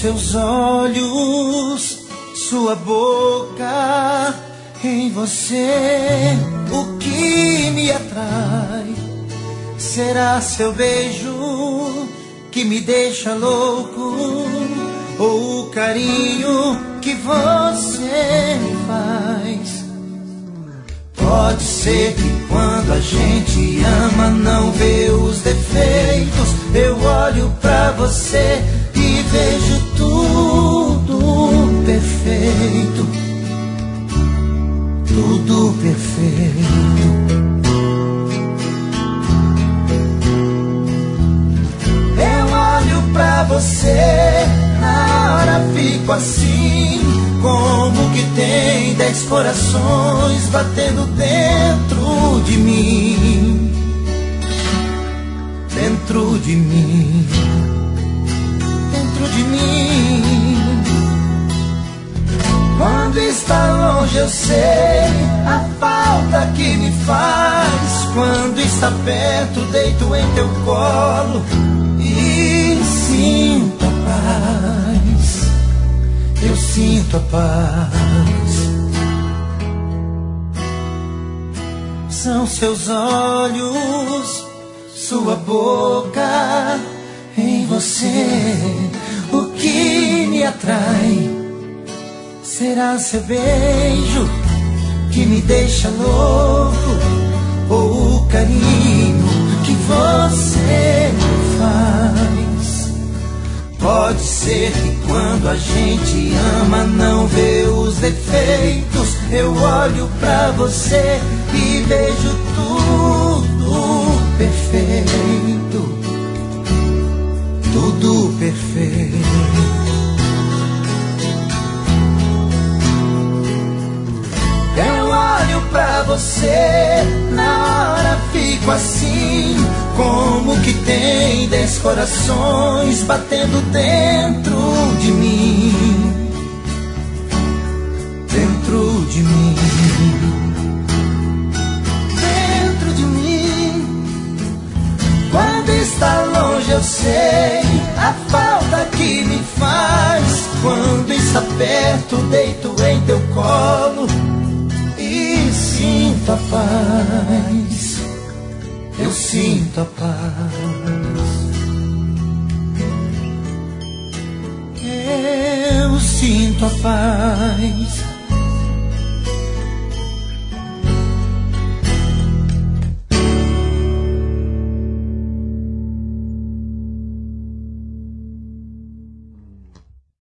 seus olhos, sua boca, em você o que me atrai. Será seu beijo que me deixa louco, ou o carinho que você me faz? Pode ser que quando a gente ama não vê os defeitos. Eu olho pra você e vejo tudo perfeito, tudo perfeito. Eu olho pra você, na hora fico assim, como que tem 10 corações batendo dentro de mim, dentro de mim, dentro de mim. Quando está longe eu sei a falta que me faz. Quando está perto deito em teu colo e sinto a paz. Eu sinto a paz. São seus olhos, sua boca, em você o que me atrai. Será seu beijo que me deixa louco, ou o carinho que você me faz? Pode ser que quando a gente ama não vê os defeitos. Eu olho pra você e vejo tudo perfeito, tudo perfeito. Eu olho pra você, na hora fico assim, como que tem 10 corações batendo dentro de mim, dentro de mim, dentro de mim. Quando está longe eu sei a falta que me faz. Quando está perto deito em teu colo e sinto a paz. Eu sinto a paz. Eu sinto a paz.